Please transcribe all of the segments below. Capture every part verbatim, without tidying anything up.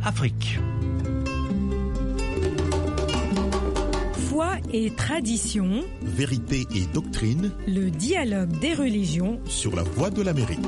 Afrique. Foi et tradition, vérité et doctrine, le dialogue des religions sur la Voix de l'Amérique.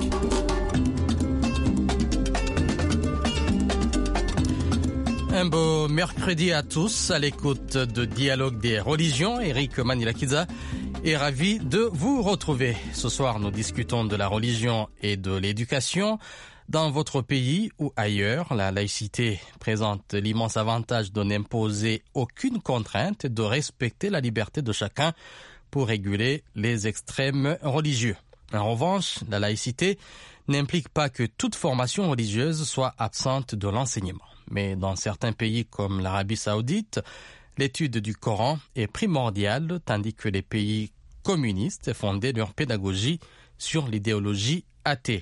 Un beau mercredi à tous, à l'écoute de Dialogue des religions. Eric Manilakiza est ravi de vous retrouver. Ce soir, nous discutons de la religion et de l'éducation. Dans votre pays ou ailleurs, la laïcité présente l'immense avantage de n'imposer aucune contrainte et de respecter la liberté de chacun pour réguler les extrêmes religieux. En revanche, la laïcité n'implique pas que toute formation religieuse soit absente de l'enseignement. Mais dans certains pays comme l'Arabie Saoudite, l'étude du Coran est primordiale, tandis que les pays communistes fondaient leur pédagogie sur l'idéologie athée.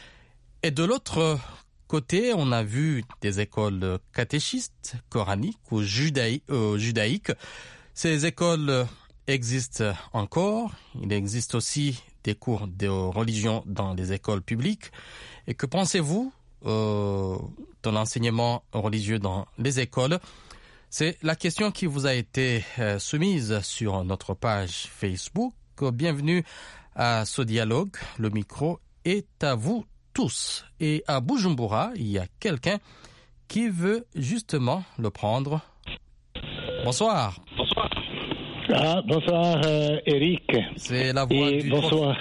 Et de l'autre côté, on a vu des écoles catéchistes, coraniques ou judaï- euh, judaïques. Ces écoles existent encore. Il existe aussi des cours de religion dans les écoles publiques. Et que pensez-vous euh, de l'enseignement religieux dans les écoles? C'est la question qui vous a été euh, soumise sur notre page Facebook. Bienvenue à ce dialogue. Le micro est à vous tous. Et à Bujumbura, il y a quelqu'un qui veut justement le prendre. Bonsoir. Bonsoir. Ah, bonsoir euh, Eric. C'est la voix Et du bonsoir.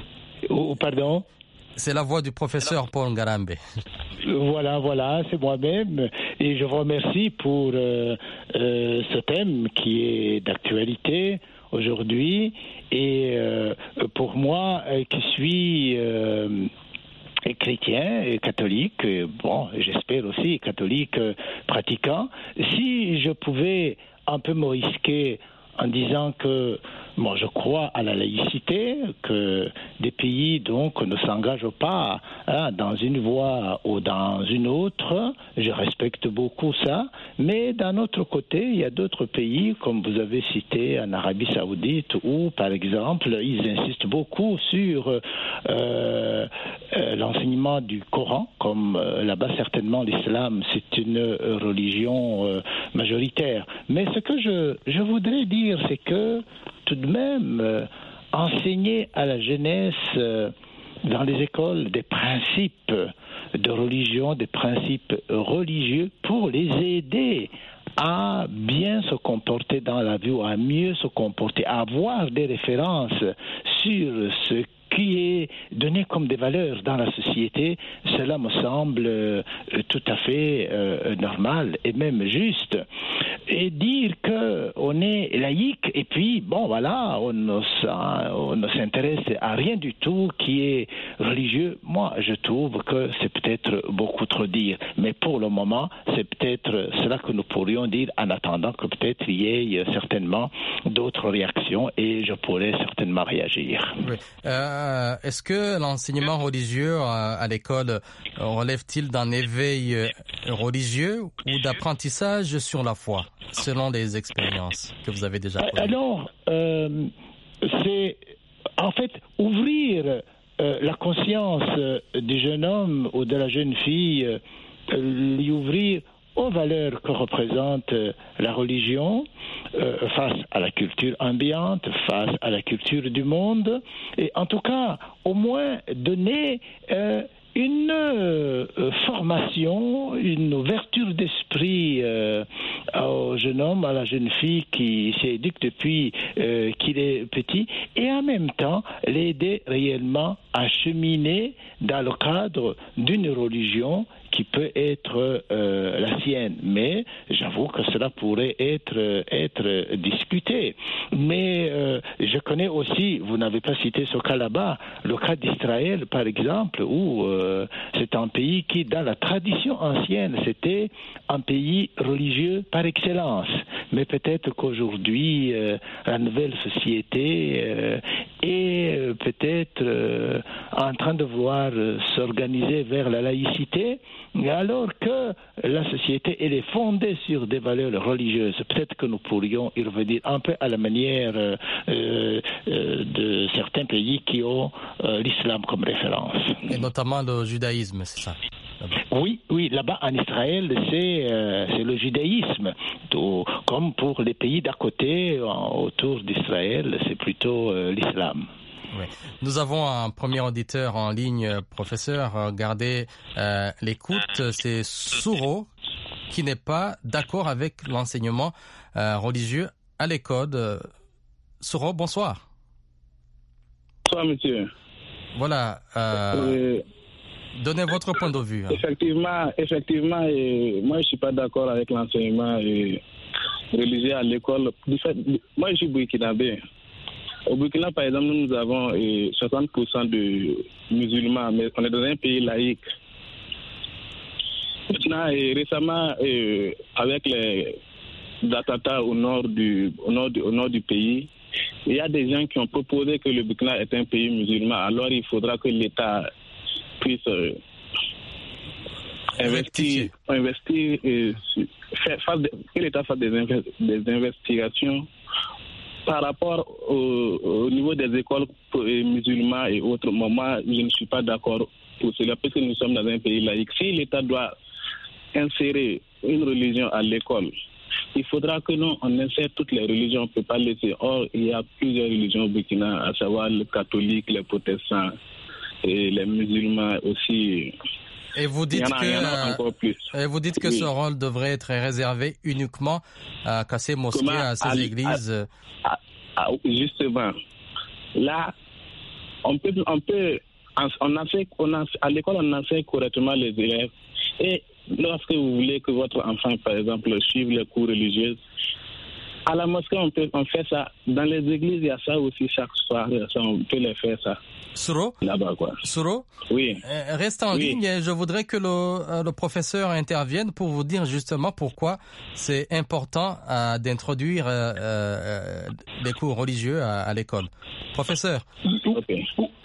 Oh, pardon. C'est la voix du professeur Paul Ngarambe. Voilà, voilà, c'est moi-même. Et je vous remercie pour euh, euh, ce thème qui est d'actualité aujourd'hui. Et euh, pour moi, euh, qui suis euh, chrétien et catholique, et bon, j'espère aussi catholique euh, pratiquant, si je pouvais un peu me risquer en disant que bon, je crois à la laïcité, que des pays donc ne s'engagent pas hein, dans une voie ou dans une autre. Je respecte beaucoup ça, mais d'un autre côté, il y a d'autres pays, comme vous avez cité en Arabie Saoudite, où par exemple, ils insistent beaucoup sur euh, euh, l'enseignement du Coran, comme euh, là-bas certainement l'islam, c'est une euh, religion euh, majoritaire. Mais ce que je, je voudrais dire, c'est que tout de même, euh, enseigner à la jeunesse euh, dans les écoles des principes de religion, des principes religieux pour les aider à bien se comporter dans la vie, ou à mieux se comporter, à avoir des références sur ce qui est donné comme des valeurs dans la société, cela me semble euh, tout à fait euh, normal et même juste. Et dire qu'on est laïque et puis, bon voilà, on ne, on ne s'intéresse à rien du tout qui est religieux, moi je trouve que c'est peut-être beaucoup trop dire. Mais pour le moment, c'est peut-être cela que nous pourrions dire en attendant que peut-être il y ait certainement d'autres réactions et je pourrais certainement réagir. Oui. Euh, est-ce que l'enseignement religieux à, à l'école relève-t-il d'un éveil religieux ou d'apprentissage sur la foi, selon les expériences que vous avez déjà connues? Alors, euh, c'est en fait ouvrir euh, la conscience euh, du jeune homme ou de la jeune fille, euh, lui ouvrir aux valeurs que représente euh, la religion euh, face à la culture ambiante, face à la culture du monde, et en tout cas, au moins donner euh, une euh, formation, une ouverture d'esprit euh, au jeune homme, à la jeune fille qui s'éduque depuis euh, qu'il est petit, et en même temps l'aider réellement à cheminer dans le cadre d'une religion qui peut être euh, la sienne. Mais j'avoue que cela pourrait être, être discuté. Mais euh, je connais aussi, vous n'avez pas cité ce cas là-bas, le cas d'Israël par exemple, où euh, c'est un pays qui, dans la tradition ancienne, c'était un pays religieux par excellence. Mais peut-être qu'aujourd'hui, euh, la nouvelle société euh, est euh, peut-être euh, en train de vouloir euh, s'organiser vers la laïcité, alors que la société elle est fondée sur des valeurs religieuses. Peut-être que nous pourrions y revenir un peu à la manière euh, euh, de certains pays qui ont euh, l'islam comme référence. Et notamment le judaïsme, c'est ça? Oui, oui, là-bas en Israël, c'est, euh, c'est le judaïsme. Tout, comme pour les pays d'à côté, en, autour d'Israël, c'est plutôt euh, l'islam. Oui. Nous avons un premier auditeur en ligne, professeur. Gardez euh, l'écoute. C'est Souro qui n'est pas d'accord avec l'enseignement euh, religieux à l'école. Souro, bonsoir. Bonsoir, monsieur. Voilà. Euh, euh, donnez votre point de vue. Hein. Effectivement, effectivement et moi, je ne suis pas d'accord avec l'enseignement et religieux à l'école. Moi, je suis burkinabé. Au Burkina, par exemple, nous avons eh, soixante pour cent de musulmans, mais on est dans un pays laïque. Maintenant, et récemment, et avec les attentats au nord du, au nord du, au nord du pays, il y a des gens qui ont proposé que le Burkina est un pays musulman. Alors, il faudra que l'État puisse euh, investir, investir et faire, faire de, que l'État fasse des, des investigations par rapport au, au niveau des écoles musulmanes et autres. Moi, je ne suis pas d'accord pour cela, parce que nous sommes dans un pays laïque. Si l'État doit insérer une religion à l'école, il faudra que nous, on insère toutes les religions. On ne peut pas laisser. Or, il y a plusieurs religions au Burkina, à savoir les catholiques, les protestants et les musulmans aussi. Et vous dites il y en a, que, il y en a encore plus. Et vous dites que oui. ce rôle devrait être réservé uniquement à, à ces mosquées, Comment, à ces à, églises. À, à, à, justement, là, on peut, on peut, on a fait, on a, à l'école, on enseigne correctement les élèves. Et lorsque vous voulez que votre enfant, par exemple, suive les cours religieux, à la mosquée, on peut, on fait ça. Dans les églises, il y a ça aussi chaque soir. Ça, on peut les faire ça. Souro, là-bas, quoi. Souro, oui. Euh, reste en oui. ligne et je voudrais que le, le professeur intervienne pour vous dire justement pourquoi c'est important euh, d'introduire euh, euh, les cours religieux à, à l'école. Professeur. Okay.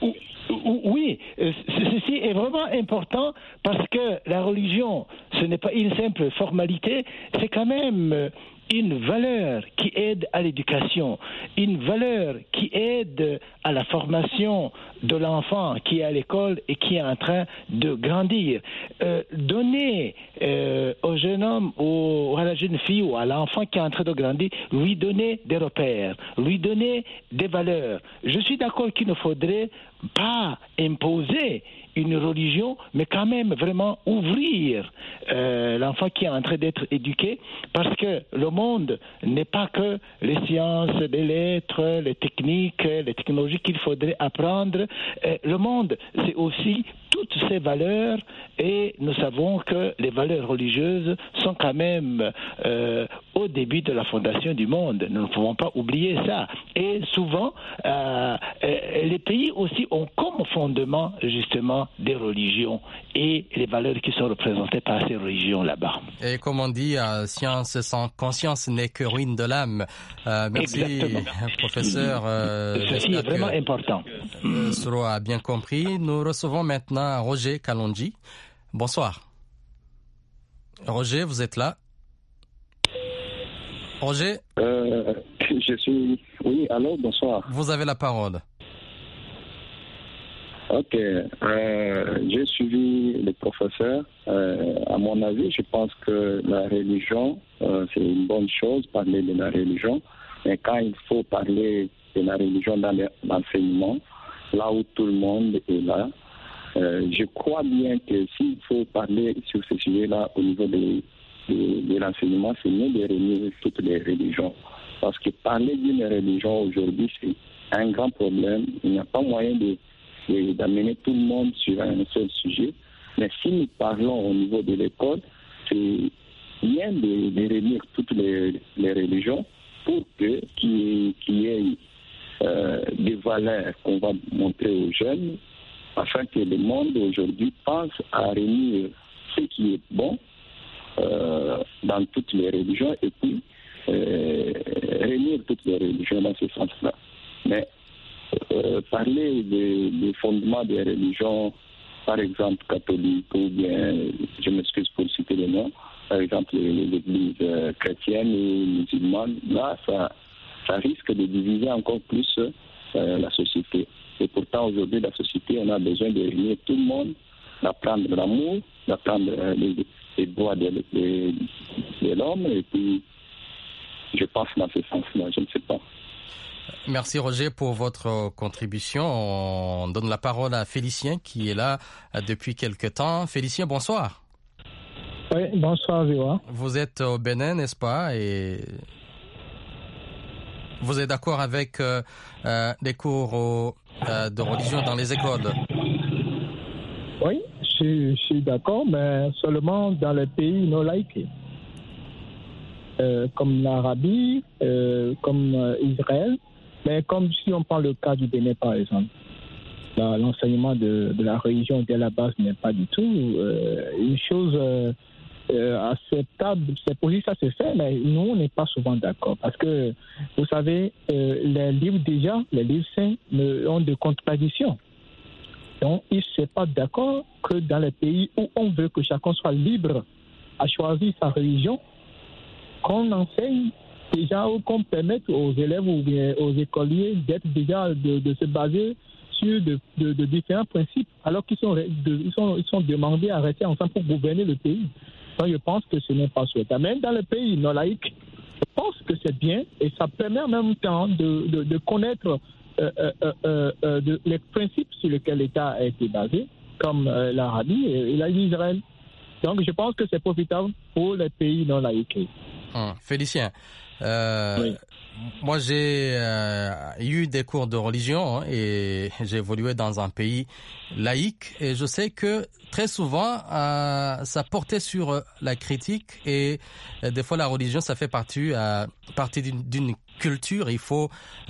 Oui, ceci est vraiment important parce que la religion, ce n'est pas une simple formalité, c'est quand même une valeur qui aide à l'éducation, une valeur qui aide à la formation de l'enfant qui est à l'école et qui est en train de grandir. Euh, donner euh, au jeune homme ou à la jeune fille ou à l'enfant qui est en train de grandir, lui donner des repères, lui donner des valeurs. Je suis d'accord qu'il ne faudrait pas imposer une religion, mais quand même vraiment ouvrir euh, l'enfant qui est en train d'être éduqué, parce que le monde n'est pas que les sciences, les lettres, les techniques, les technologies qu'il faudrait apprendre. Euh, le monde, c'est aussi toutes ces valeurs, et nous savons que les valeurs religieuses sont quand même euh, au début de la fondation du monde. Nous ne pouvons pas oublier ça. Et souvent, euh, les pays aussi ont comme fondement justement des religions et les valeurs qui sont représentées par ces religions là-bas. Et comme on dit, euh, science sans conscience n'est que ruine de l'âme. Euh, merci, Exactement. professeur. Euh, Ceci est vraiment que, important. Euh, Souro a bien compris. Nous recevons maintenant Roger Kalonji. Bonsoir. Roger, vous êtes là? Roger? Euh, je suis... Oui, allô, bonsoir. Vous avez la parole. Ok. Euh, j'ai suivi le professeur. Euh, à mon avis, je pense que la religion, euh, c'est une bonne chose, parler de la religion. Mais quand il faut parler de la religion dans l'enseignement, là où tout le monde est là, euh, je crois bien que s'il faut parler sur ce sujet-là au niveau de, de, de l'enseignement, c'est mieux de réunir toutes les religions. Parce que parler d'une religion aujourd'hui, c'est un grand problème. Il n'y a pas moyen de, de, d'amener tout le monde sur un seul sujet. Mais si nous parlons au niveau de l'école, c'est bien de, de réunir toutes les, les religions pour que qu'il y ait euh, des valeurs qu'on va montrer aux jeunes, afin que le monde aujourd'hui pense à réunir ce qui est bon euh, dans toutes les religions et puis euh, réunir toutes les religions dans ce sens-là. Mais euh, parler des, des fondements des religions, par exemple catholiques ou bien, je m'excuse pour citer les noms, par exemple les églises euh, chrétiennes et musulmanes, là, ça, ça risque de diviser encore plus euh, la société. Et pourtant, aujourd'hui, la société, on a besoin de réunir tout le monde d'apprendre l'amour, d'apprendre les, les droits de, de, de l'homme, et puis je pense dans ce sens-là, je ne sais pas. Merci Roger pour votre contribution. On donne la parole à Félicien qui est là depuis quelque temps. Félicien, bonsoir. Oui, bonsoir Zéwa. Vous êtes au Bénin, n'est-ce pas? Et vous êtes d'accord avec euh, euh, les cours au, euh, de religion dans les écoles? Oui, je suis, je suis d'accord, mais seulement dans les pays non laïques. Euh, comme l'Arabie, euh, comme euh, Israël, mais comme si on prend le cas du Bénin par exemple. Là, l'enseignement de, de la religion dès la base n'est pas du tout euh, une chose euh, euh, acceptable. C'est possible, ça se fait, mais nous on n'est pas souvent d'accord parce que vous savez, euh, les livres déjà, les livres saints ont des contradictions. Donc ils ne sont pas d'accord que dans les pays où on veut que chacun soit libre à choisir sa religion, qu'on enseigne déjà ou qu'on permette aux élèves ou bien aux écoliers d'être déjà de, de se baser sur de, de, de différents principes alors qu'ils sont, de, ils sont, ils sont demandés à rester ensemble pour gouverner le pays. Donc je pense que ce n'est pas souhaitable. Même dans les pays non laïques, je pense que c'est bien et ça permet en même temps de, de, de connaître euh, euh, euh, euh, de, les principes sur lesquels l'État a été basé, comme euh, l'Arabie et, et l'Israël. Donc je pense que c'est profitable pour les pays non laïques. Hum, Félicien, euh, oui. Moi j'ai euh, eu des cours de religion hein, et j'ai évolué dans un pays laïque et je sais que très souvent euh, ça portait sur la critique et euh, des fois la religion ça fait partie, euh, partie d'une, d'une culture. Il faut euh,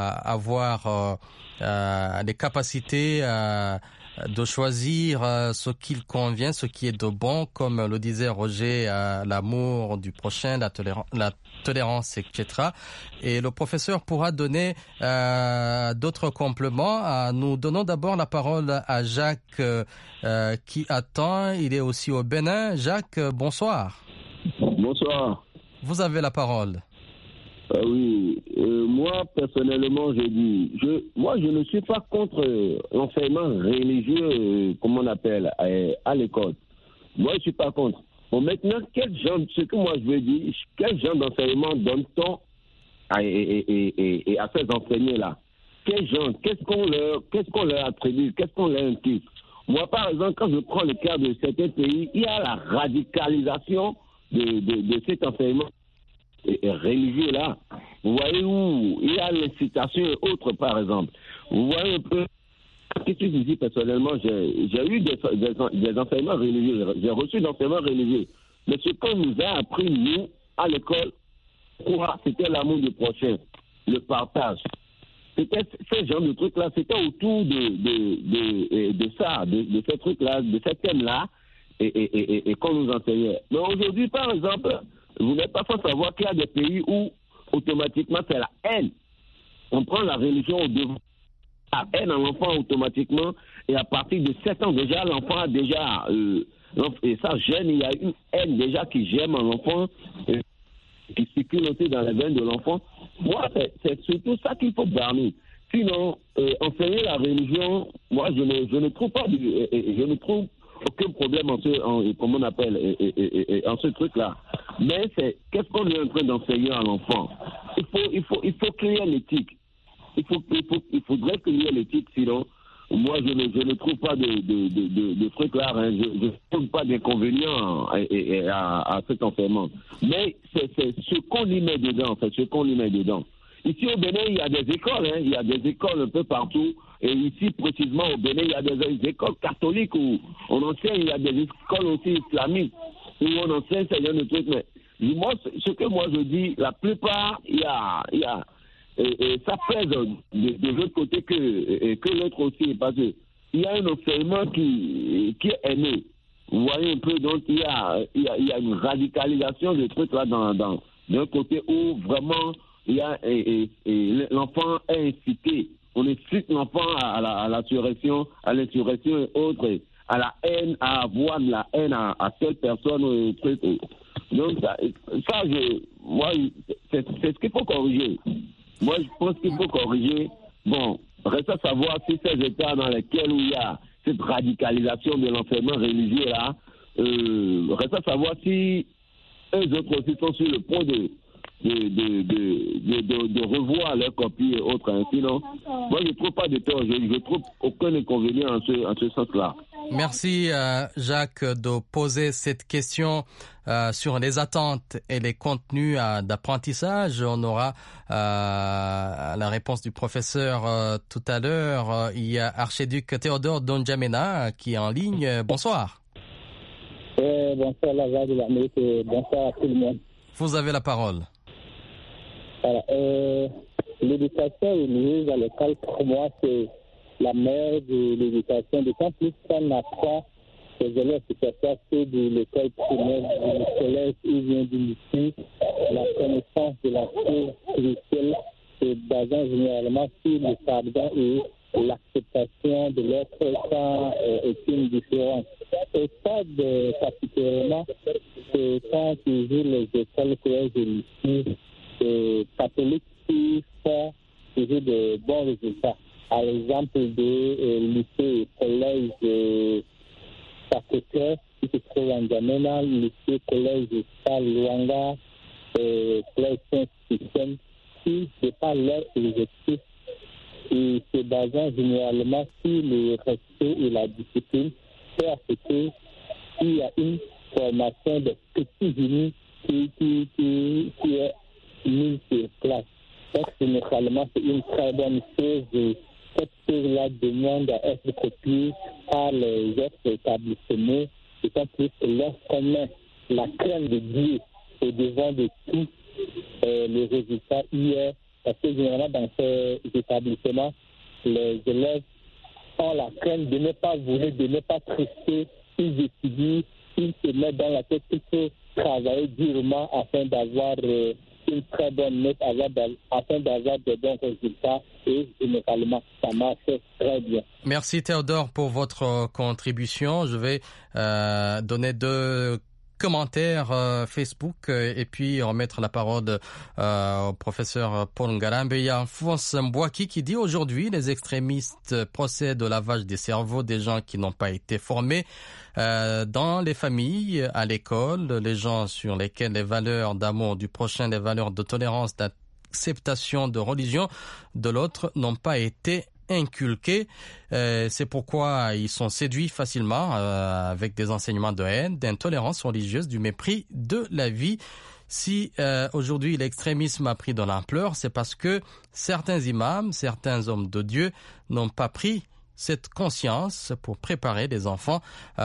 avoir euh, euh, les capacités euh, de choisir euh, ce qu'il convient, ce qui est de bon, comme le disait Roger, euh, l'amour du prochain, la, toléran- la tolérance, et cetera. Et le professeur pourra donner euh, d'autres compléments. Euh, nous donnons d'abord la parole à Jacques euh, euh, qui attend. Il est aussi au Bénin. Jacques, bonsoir. Bonsoir. Vous avez la parole. Euh, oui, euh, moi personnellement je dis, je, moi je ne suis pas contre l'enseignement religieux, euh, comme on appelle, à, à l'école. Moi je suis pas contre. Bon maintenant, quel genre, ce que moi je veux dire, quel genre d'enseignement donne-t-on à, et, et, et, et à ces enseignants-là? Quel genre, qu'est-ce qu'on leur, qu'est-ce qu'on leur attribue, qu'est-ce qu'on leur implique? Moi par exemple, quand je prends le cas de certains pays, il y a la radicalisation de, de, de cet enseignement religieux là. Vous voyez où il y a l'incitation et autres par exemple. Vous voyez un peu qu'est-ce que je dis personnellement, j'ai, j'ai eu des, des, des enseignements religieux, j'ai reçu d'enseignements religieux. Mais ce qu'on nous a appris, nous, à l'école, quoi, c'était l'amour du prochain, le partage. C'était ce genre de trucs-là, c'était autour de, de, de, de ça, de, de ces trucs-là, de ces thèmes-là, et, et, et, et qu'on nous enseignait. Mais aujourd'hui, par exemple, vous n'êtes pas sans savoir qu'il y a des pays où, automatiquement, c'est la haine. On prend la religion au devant. La haine à l'enfant automatiquement, et à partir de sept ans déjà, l'enfant a déjà, euh, et ça jeune, il y a une haine déjà qui germe en l'enfant, euh, qui circule aussi dans les veines de l'enfant. Moi, c'est, c'est surtout ça qu'il faut garder. Sinon, euh, enseigner la religion, moi, je ne, je ne trouve pas, du, je ne trouve aucun problème en ce, en, comme on appelle, et, et, et, en ce truc-là. Mais c'est, qu'est-ce qu'on est en train d'enseigner à l'enfant? Il faut, il faut, il faut créer l'éthique. Il, faut, il, faut, il faudrait qu'il y ait l'éthique, sinon, moi, je ne, je ne trouve pas de, de, de, de, de trucs là, hein. Je ne trouve pas d'inconvénients à, à, à cet enseignement. Mais c'est, c'est ce qu'on y met dedans, c'est ce qu'on y met dedans. Ici au Bénin, il y a des écoles, hein. Il y a des écoles un peu partout. Et ici, précisément au Bénin, il y a des, des écoles catholiques où on enseigne, il y a des écoles aussi islamiques où on enseigne ce genre de trucs. Mais moi, ce que moi je dis, la plupart, il y a... Il y a Et, et ça pèse de, de l'autre côté que, et, que l'autre aussi, parce qu'il y a un enseignement qui, qui est né. Vous voyez un peu, donc il y a, il y a, il y a une radicalisation de trucs là dans, dans, d'un côté où vraiment il y a, et, et, et l'enfant est incité. On incite l'enfant à, la, à l'insurrection, à l'insurrection et autres, à la haine, à avoir de la haine à, à telle personne ou truc. Donc ça, ça je, moi, c'est, c'est ce qu'il faut corriger. Moi, je pense qu'il faut corriger. Bon, reste à savoir si ces États dans lesquels il y a, cette radicalisation de l'enseignement religieux là. Euh, reste à savoir si eux autres aussi sont sur le point de de, de, de, de, de revoir leurs copies et autres. Hein. Sinon, moi je ne trouve pas de tort, je ne trouve aucun inconvénient en ce, en ce sens-là. Merci euh, Jacques de poser cette question euh, sur les attentes et les contenus euh, d'apprentissage. On aura euh, la réponse du professeur euh, tout à l'heure. Euh, il y a Archiduc Théodore Donjamena qui est en ligne. Bonsoir. Euh, bonsoir la voix de l'Amérique et bonsoir à tout le monde. Vous avez la parole. Voilà, euh, l'éducation religieuse à l'école, pour moi, c'est la mère de l'éducation. D'autant plus qu'on apprend aux élèves, que ce soit ceux de l'école primaire, du collège ou bien du lycée, la connaissance de la chose spirituelle se basant généralement sur le pardon et l'acceptation de l'autre sans euh, aucune différence. Et ça, de, particulièrement, c'est quand toujours les écoles, collèges et lycées euh, catholiques qui font toujours de bons résultats. Par exemple, de euh, lycée et collège de Sacré-Cœur, qui se trouve en Djamena, lycée, collège de Saluanga, euh, collège Saint-Système, qui n'est pas leur objectif et se basant généralement sur le respect et la discipline, c'est à ce qu'il y a une formation de petits génies qui, qui, qui, qui est mise sur place. Donc, généralement, c'est une très bonne chose. Et cette chose-là demande à être copiée par les autres établissements, d'autant plus lorsqu'on met la crainte de Dieu au devant de tout, euh, le résultat y est. Parce que généralement, dans ces établissements, les élèves ont la crainte de ne pas vouloir, de ne pas tricher, ils étudient, ils se mettent dans la tête qu'il faut travailler durement afin d'avoir euh, une très bonne note, afin d'avoir de bons résultats et généralement, ça marche très bien. Merci Théodore pour votre contribution. Je vais euh, donner deux commentaires euh, Facebook euh, et puis remettre la parole euh, au professeur Paul Ngarambe. Il y a Alphonse Mbouaki qui dit aujourd'hui les extrémistes procèdent au lavage des cerveaux des gens qui n'ont pas été formés euh, dans les familles, à l'école, les gens sur lesquels les valeurs d'amour du prochain, les valeurs de tolérance, d'acceptation de religion de l'autre n'ont pas été inculqués. Euh, c'est pourquoi ils sont séduits facilement euh, avec des enseignements de haine, d'intolérance religieuse, du mépris de la vie. Si euh, aujourd'hui l'extrémisme a pris de l'ampleur, c'est parce que certains imams, certains hommes de Dieu n'ont pas pris cette conscience pour préparer les enfants euh,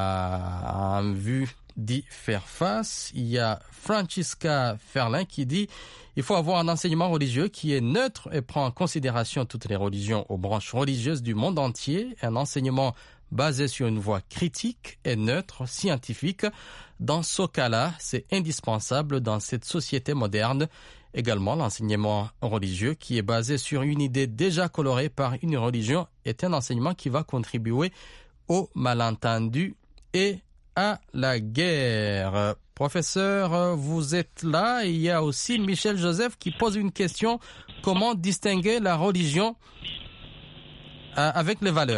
en vue d'y faire face. Il y a Francisca Ferlin qui dit il faut avoir un enseignement religieux qui est neutre et prend en considération toutes les religions aux branches religieuses du monde entier. Un enseignement basé sur une voie critique et neutre, scientifique. Dans ce cas-là, c'est indispensable dans cette société moderne. Également, l'enseignement religieux qui est basé sur une idée déjà colorée par une religion est un enseignement qui va contribuer au malentendu et à la guerre. Professeur, vous êtes là. Il y a aussi Michel Joseph qui pose une question. Comment distinguer la religion euh, avec les valeurs ?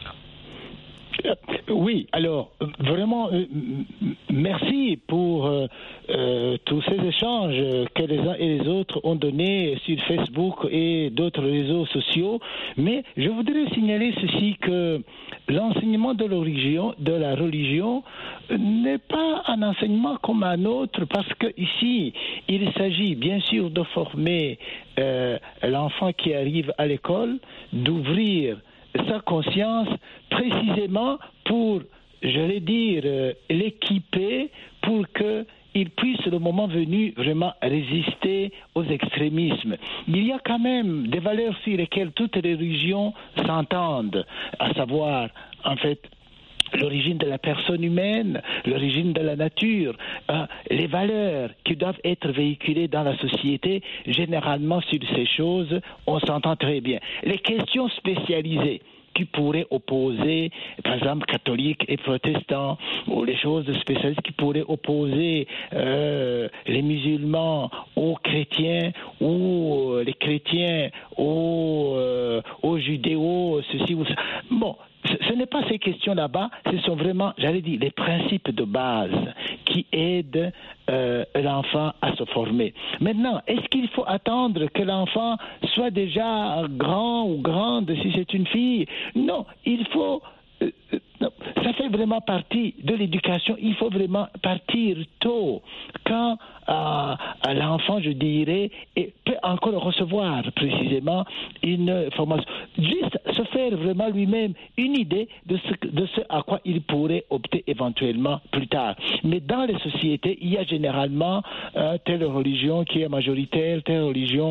Oui, alors vraiment euh, merci pour euh, euh, tous ces échanges que les uns et les autres ont donnés sur Facebook et d'autres réseaux sociaux. Mais je voudrais signaler ceci, que l'enseignement de la religion, de la religion n'est pas un enseignement comme un autre, parce que ici il s'agit bien sûr de former euh, l'enfant qui arrive à l'école, d'ouvrir sa conscience précisément pour, je vais dire, euh, l'équiper pour qu'il puisse, le moment venu, vraiment résister aux extrémismes. Il y a quand même des valeurs sur lesquelles toutes les religions s'entendent, à savoir, en fait, l'origine de la personne humaine, l'origine de la nature, hein, les valeurs qui doivent être véhiculées dans la société. Généralement, sur ces choses, on s'entend très bien. Les questions spécialisées qui pourraient opposer, par exemple, catholiques et protestants, ou les choses spécialisées qui pourraient opposer euh, les musulmans aux chrétiens, ou les chrétiens aux, euh, aux judéos, ceci ou ça. Bon, ce n'est pas ces questions là-bas, ce sont vraiment, j'allais dire, les principes de base qui aident euh, l'enfant à se former. Maintenant, est-ce qu'il faut attendre que l'enfant soit déjà grand ou grande si c'est une fille? Non, il faut... Euh, non, ça fait vraiment partie de l'éducation. Il faut vraiment partir tôt, quand euh, l'enfant, je dirais, peut encore recevoir précisément une formation. Juste se faire vraiment lui-même une idée de ce, de ce à quoi il pourrait opter éventuellement plus tard. Mais dans les sociétés, il y a généralement euh, telle religion qui est majoritaire, telle religion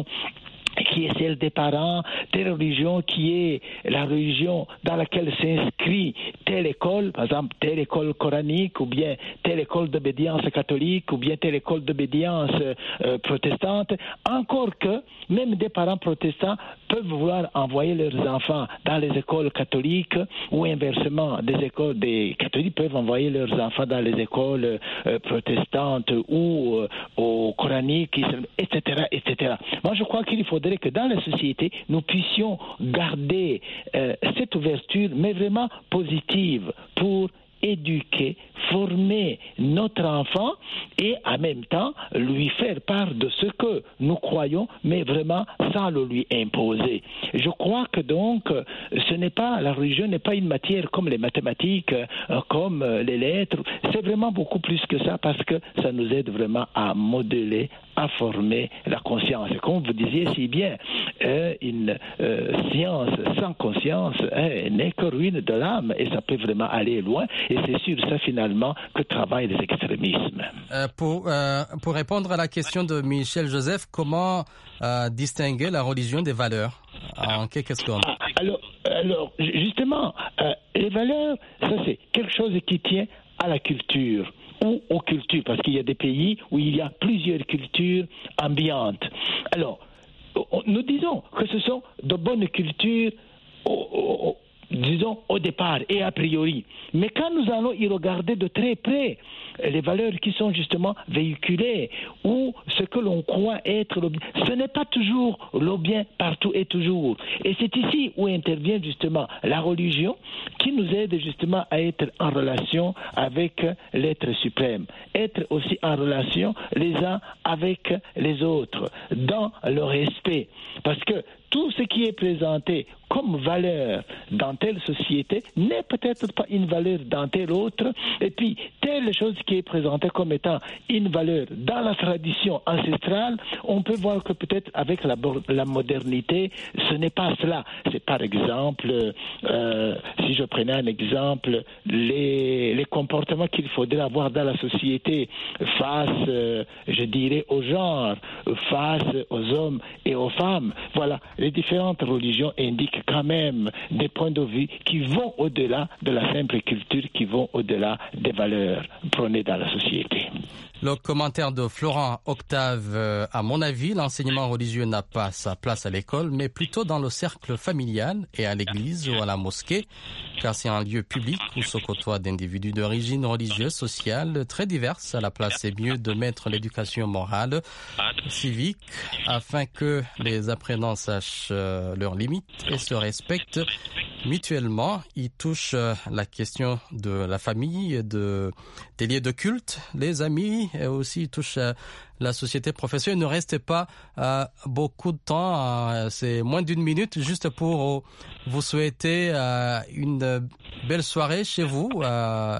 qui est celle des parents, telle religion qui est la religion dans laquelle s'inscrit telle école, par exemple telle école coranique, ou bien telle école d'obédience catholique, ou bien telle école d'obédience euh, protestante. Encore que même des parents protestants peuvent vouloir envoyer leurs enfants dans les écoles catholiques, ou inversement, des écoles des catholiques peuvent envoyer leurs enfants dans les écoles euh, protestantes ou euh, au coranique, et cetera, et cetera. Moi, je crois qu'il faudrait que dans la société, nous puissions garder euh, cette ouverture, mais vraiment positive, pour éduquer, former notre enfant et en même temps lui faire part de ce que nous croyons, mais vraiment sans le lui imposer. Je crois que donc ce n'est pas, la religion n'est pas une matière comme les mathématiques, comme les lettres. C'est vraiment beaucoup plus que ça, parce que ça nous aide vraiment à modeler, à former la conscience. Et comme vous disiez si bien, euh, une euh, science sans conscience euh, n'est que ruine de l'âme, et ça peut vraiment aller loin. Et c'est sur ça finalement que travaillent les extrémismes. Euh, pour, euh, pour répondre à la question de Michel Joseph, comment euh, distinguer la religion des valeurs en quelques secondes? Ah, alors, alors, justement, euh, les valeurs, ça c'est quelque chose qui tient à la culture ou aux cultures, parce qu'il y a des pays où il y a plusieurs cultures ambiantes. Alors, nous disons que ce sont de bonnes cultures au, au, disons au départ et a priori. Mais quand nous allons y regarder de très près les valeurs qui sont justement véhiculées ou ce que l'on croit être le bien, ce n'est pas toujours le bien partout et toujours. Et c'est ici où intervient justement la religion, qui nous aide justement à être en relation avec l'être suprême, être aussi en relation les uns avec les autres, dans le respect. Parce que tout ce qui est présenté comme valeur dans telle société n'est peut-être pas une valeur dans telle autre, et puis telle chose qui est présentée comme étant une valeur dans la tradition ancestrale, on peut voir que peut-être avec la, la modernité, ce n'est pas cela. C'est par exemple, euh, si je prenais un exemple, les, les comportements qu'il faudrait avoir dans la société face, euh, je dirais, au genre, face aux hommes et aux femmes. Voilà, les différentes religions indiquent quand même des points de vue qui vont au-delà de la simple culture, qui vont au-delà des valeurs prônées dans la société. Le commentaire de Florent Octave, à mon avis, l'enseignement religieux n'a pas sa place à l'école, mais plutôt dans le cercle familial et à l'église ou à la mosquée, car c'est un lieu public où se côtoient d'individus d'origine religieuse, sociale, très diverses. À la place, c'est mieux de mettre l'éducation morale, civique, afin que les apprenants sachent leurs limites et se respectent mutuellement. Il touche la question de la famille, de, des lieux de culte, les amis, et aussi il touche la société professionnelle. Ne restez pas euh, beaucoup de temps, euh, c'est moins d'une minute, juste pour euh, vous souhaiter euh, une belle soirée chez vous euh,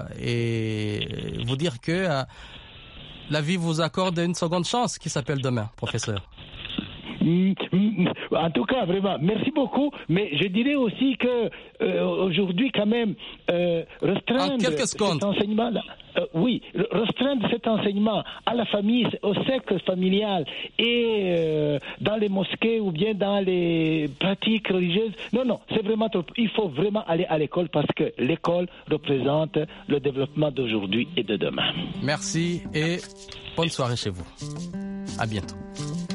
et vous dire que euh, la vie vous accorde une seconde chance qui s'appelle demain, professeur. En tout cas, vraiment, merci beaucoup. Mais je dirais aussi que euh, aujourd'hui, quand même, euh, restreindre cet enseignement, euh, oui, restreindre cet enseignement à la famille, au cercle familial et euh, dans les mosquées ou bien dans les pratiques religieuses. Non, non, c'est vraiment trop. Il faut vraiment aller à l'école, parce que l'école représente le développement d'aujourd'hui et de demain. Merci et bonne soirée chez vous. À bientôt.